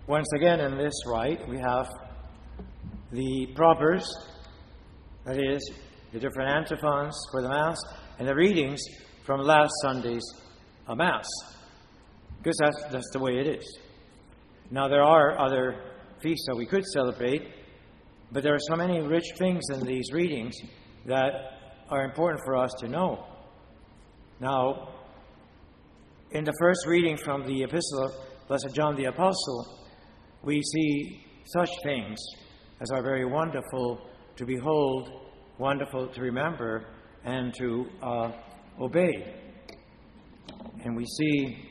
Once again, in this rite, we have the propers, that is, the different antiphons for the Mass, and the readings from last Sunday's Mass. Because that's the way it is. Now, there are other feasts that we could celebrate, but there are so many rich things in these readings that are important for us to know. Now, in the first reading from the Epistle of Blessed John the Apostle, we see such things as are very wonderful to behold, wonderful to remember, and to obey. And we see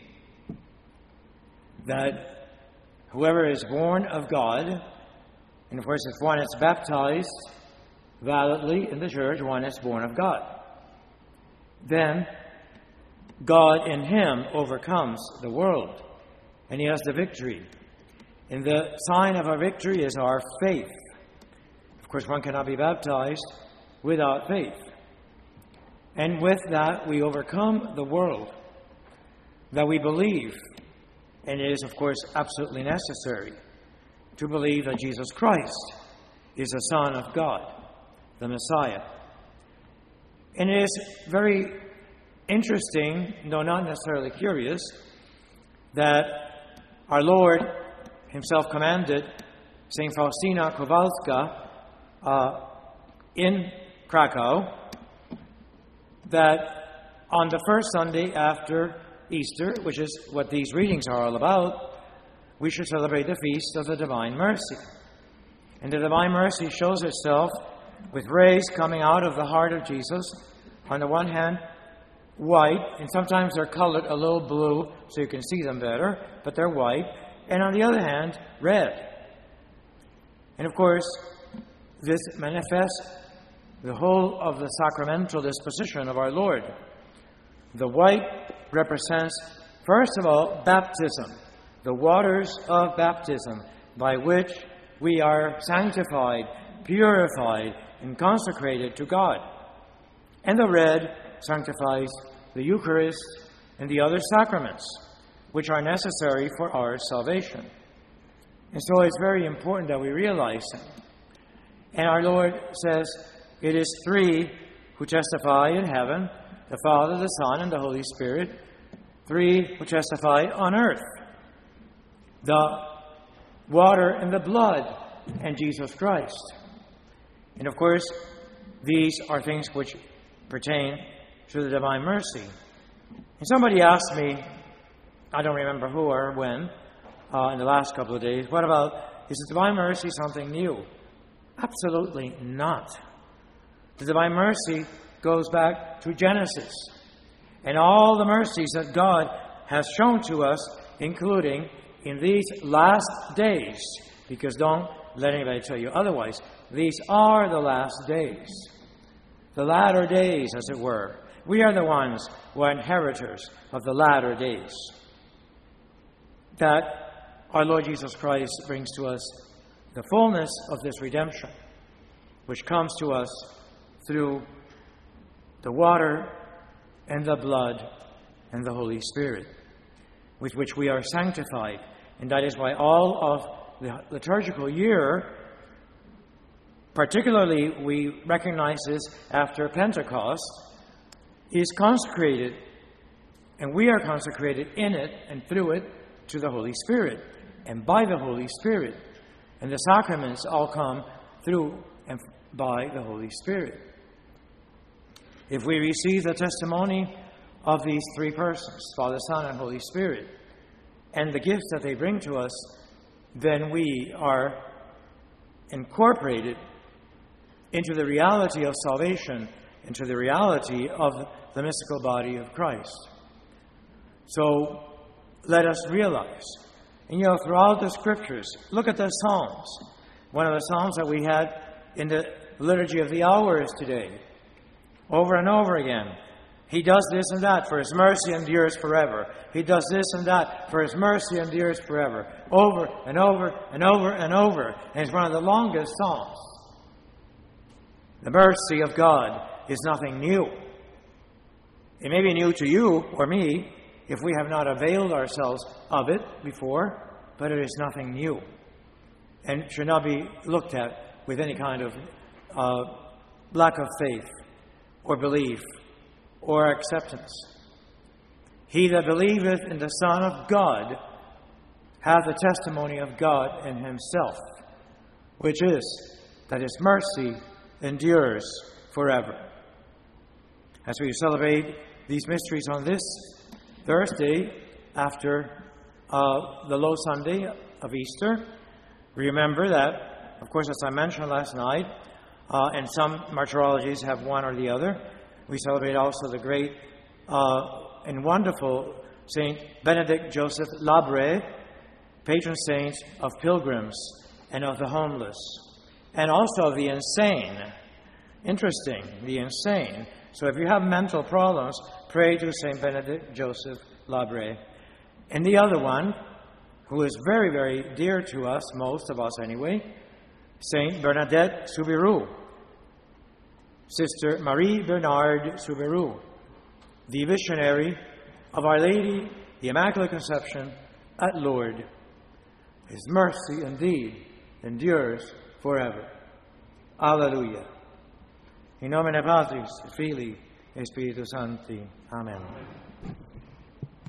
that whoever is born of God, and of course if one is baptized validly in the church, one is born of God. Then God in him overcomes the world, and he has the victory. And the sign of our victory is our faith. Of course, one cannot be baptized without faith. And with that, we overcome the world, that we believe. And it is, of course, absolutely necessary to believe that Jesus Christ is the Son of God, the Messiah. And it is very interesting, though not necessarily curious, that our Lord himself commanded St. Faustina Kowalska in Krakow that on the first Sunday after Easter, which is what these readings are all about, we should celebrate the feast of the Divine Mercy. And the Divine Mercy shows itself with rays coming out of the heart of Jesus. On the one hand, white, and sometimes they're colored a little blue so you can see them better, but they're white. And on the other hand, red. And of course, this manifests the whole of the sacramental disposition of our Lord. The white represents, first of all, baptism, the waters of baptism by which we are sanctified, purified, and consecrated to God. And the red sanctifies the Eucharist and the other sacraments, which are necessary for our salvation. And so it's very important that we realize that. And our Lord says, it is three who testify in heaven, the Father, the Son, and the Holy Spirit, three who testify on earth, the water and the blood, and Jesus Christ. And of course, these are things which pertain to the Divine Mercy. And somebody asked me, I don't remember who or when, in the last couple of days, what about, is the Divine Mercy something new? Absolutely not. The Divine Mercy goes back to Genesis and all the mercies that God has shown to us, including in these last days, because don't let anybody tell you otherwise. These are the last days, the latter days, as it were. We are the ones who are inheritors of the latter days that our Lord Jesus Christ brings to us the fullness of this redemption, which comes to us through the water and the blood and the Holy Spirit, with which we are sanctified. And that is why all of the liturgical year, particularly we recognize this after Pentecost, is consecrated, and we are consecrated in it and through it to the Holy Spirit and by the Holy Spirit. And the sacraments all come through and by the Holy Spirit. If we receive the testimony of these three persons, Father, Son, and Holy Spirit, and the gifts that they bring to us, then we are incorporated into the reality of salvation, into the reality of the mystical body of Christ. So let us realize, and throughout the Scriptures, look at the Psalms. One of the Psalms that we had in the Liturgy of the Hours today, over and over again. He does this and that, for His mercy endures forever. He does this and that, for His mercy endures forever. Over and over and over and over. And it's one of the longest Psalms. The mercy of God is nothing new. It may be new to you or me if we have not availed ourselves of it before, but it is nothing new, and should not be looked at with any kind of lack of faith or belief or acceptance. He that believeth in the Son of God hath the testimony of God in himself, which is that his mercy endures forever. As we celebrate these mysteries on this Thursday after the Low Sunday of Easter, remember that, of course, as I mentioned last night, and some martyrologies have one or the other, we celebrate also the great and wonderful Saint Benedict Joseph Labre, patron saint of pilgrims and of the homeless, and also of the insane. Interesting, the insane. So if you have mental problems, pray to Saint Benedict Joseph Labre. And the other one, who is very, very dear to us, most of us anyway, Saint Bernadette Soubirous, Sister Marie Bernard Soubirous, the visionary of Our Lady, the Immaculate Conception at Lourdes. His mercy indeed endures forever. Alleluia. In nomine Patris, Filii, et Spiritus Sancti. Amen.